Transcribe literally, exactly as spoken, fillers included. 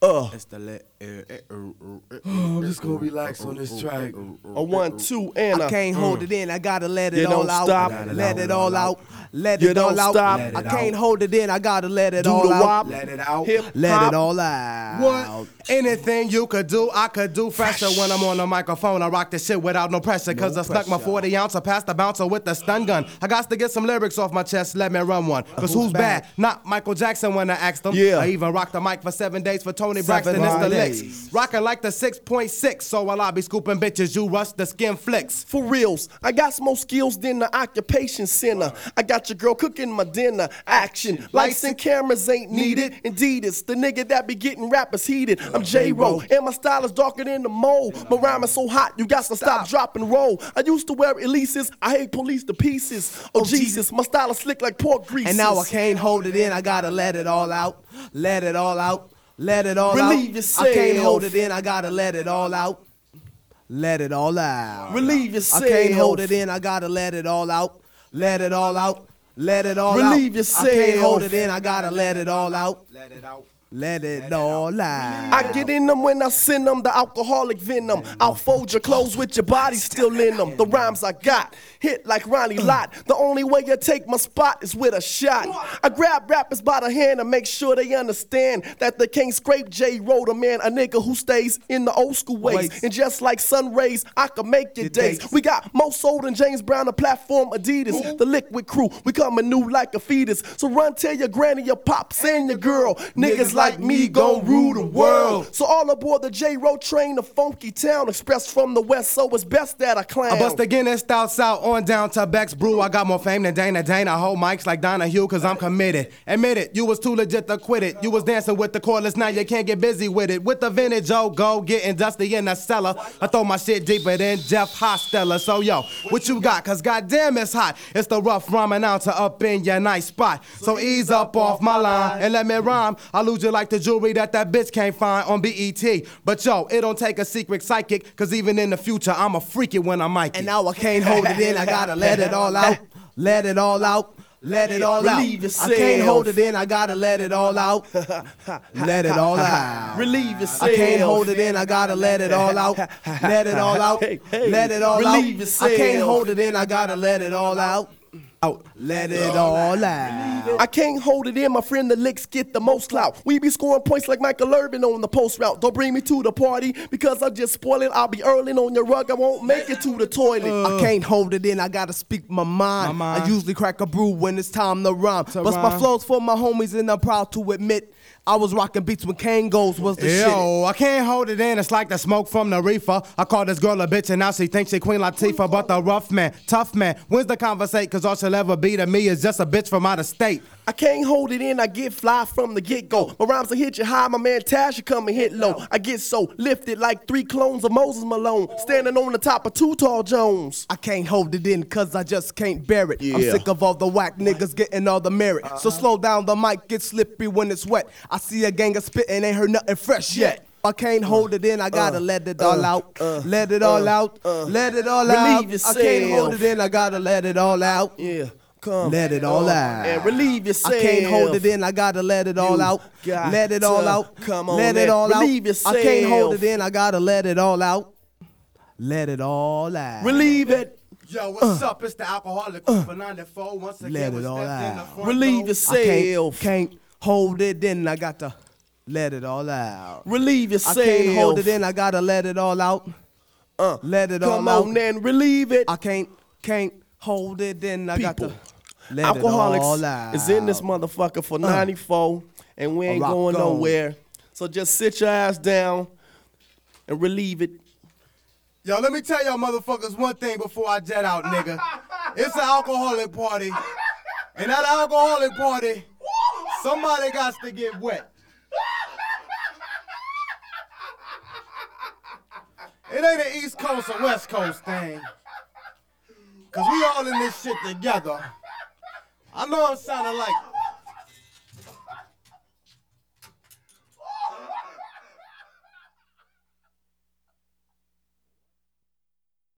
Uh. It's the let. I'm just gonna relax on this track. A one, two, and a. I can't hold it in, I gotta let it You all don't out. stop. Let it all out. Let You it all don't out. stop. I can't hold it in, I gotta let it Do all the out. wop. Let it out. Hip Let hop. it all out. What? Anything you could do, I could do fresher when I'm on the microphone. I rock this shit without no pressure, cause I snuck my forty ounce, I passed the bouncer with the stun gun. I got to get some lyrics off my chest, let me run one. Cause who's bad? Not Michael Jackson when I asked him. Yeah. I even rocked the mic for seven days for Tony Seven Braxton, it's the days. licks. Rocking like the six point six, so while I be scooping bitches, you rush the skin flicks. For reals, I got some more skills than the occupation center. I got your girl cooking my dinner. Action, lights and cameras ain't needed. Indeed, it's the nigga that be getting rappers heated. I'm J-Ro, and my style is darker than the mold. My rhyme is so hot, you got to stop, drop, and roll. I used to wear Elises, I hate police to pieces. Oh, Jesus, my style is slick like pork grease. And now I can't hold it in, I gotta let it all out. Let it all out. Let it all out. Relieve yourself. I can't hold it in, I gotta let it all out. Let it all out. Relieve yourself. I can't hold it in, I gotta let it all out. Let it all out. Let it all out. Relieve yourself. I can't hold it in, I gotta let it all out. Let it out. Let it all out. I get in them when I send them the alcoholic venom. I'll fold your clothes with your body still in them. The rhymes I got hit like Ronnie Lott. The only way you take my spot is with a shot. I grab rappers by the hand and make sure they understand that they can't scrape J-Ro, the man, a nigga who stays in the old school ways. And just like sun rays, I can make your days. We got more soul than James Brown, the platform Adidas. The liquid crew, we coming new like a fetus. So run tell your granny, your pops, and your girl. Niggas like me gon' rule the world. So all aboard the J-Ro train, the funky town, expressed from the west, so it's best that I clown. I bust the Guinness stouts out on down to Beck's Brew. I got more fame than Dana Dana. I hold mics like Donahue cause I'm committed. Admit it, you was too legit to quit it. You was dancing with the cordless, now you can't get busy with it. With the vintage, oh, go getting dusty in the cellar. I throw my shit deeper than Jeff Hostella. So yo, what you got? Cause goddamn it's hot. It's the rough rhyme announcer up in your nice spot. So ease up off my line and let me rhyme. I lose you like the jewelry that that bitch can't find on B E T. But yo, it don't take a secret psychic, cause even in the future, I'm a freak it when I'm Mikey. And now I can't hold it in, I gotta let it all out. Let it all out. Let it all out. Relieve yourself. I can't hold it in, I gotta let it all out. Let it all out. Relieve yourself. I can't hold it in, I gotta let it all out. Let it all out. Hey, hey. Let it all out. Relieve yourself. I can't hold it in, I gotta let it all out. Out. Let it all out. I can't hold it in, my friend, the licks get the most clout. We be scoring points like Michael Irvin on the post route. Don't bring me to the party, because I'll just spoil it. I'll be earling on your rug, I won't make it to the toilet. I can't hold it in, I gotta speak my mind. My mind. I usually crack a brew when it's time to rhyme. Bust my rhyme. flows for my homies and I'm proud to admit I was rocking beats when Kangos was the shit. Yo, I can't hold it in, it's like the smoke from the reefer. I call this girl a bitch and now she thinks she Queen Latifah. But the rough man, tough man, wins the conversate, cause all she'll ever be to me is just a bitch from out of state. I can't hold it in, I get fly from the get-go. My rhymes will hit you high, my man Tash should come and hit low. I get so lifted like three clones of Moses Malone, standing on the top of two tall Jones. I can't hold it in cause I just can't bear it. I'm Yeah. sick of all the whack niggas getting all the merit. So slow down, the mic gets slippery when it's wet. I see a gang of spitting, ain't heard nothing fresh yet. I can't hold it in, I gotta let it all out. Let it all out. Let it all out. Relieve I can't hold yourself. it in, I gotta let it all out. Yeah, come. Let it all out. And relieve yourself. I can't hold it in, I gotta let it all You out. got Let it all to out. come on let it and all out. relieve I can't hold yourself. it in, I gotta let it all out. Let it all out. Relieve it. Yo, what's up? It's the alcoholic for ninety-four. Once again, Let we it all stepped in the out. front Relieve door. yourself. I can't, can't hold it in, I gotta let it all out. Relieve I yourself. can't hold it in, I gotta let it all out. Uh, Let it come all on out. and relieve it. I can't, can't hold it in, I People, gotta let Alcoholics it all out. is in this motherfucker for ninety-four, and we ain't rock going on. nowhere. So just sit your ass down and relieve it. Yo, let me tell y'all motherfuckers one thing before I jet out, nigga. It's an alcoholic party. And at an alcoholic party, somebody got to get wet. It ain't an East Coast or West Coast thing. Cause we all in this shit together. I know I'm sounding like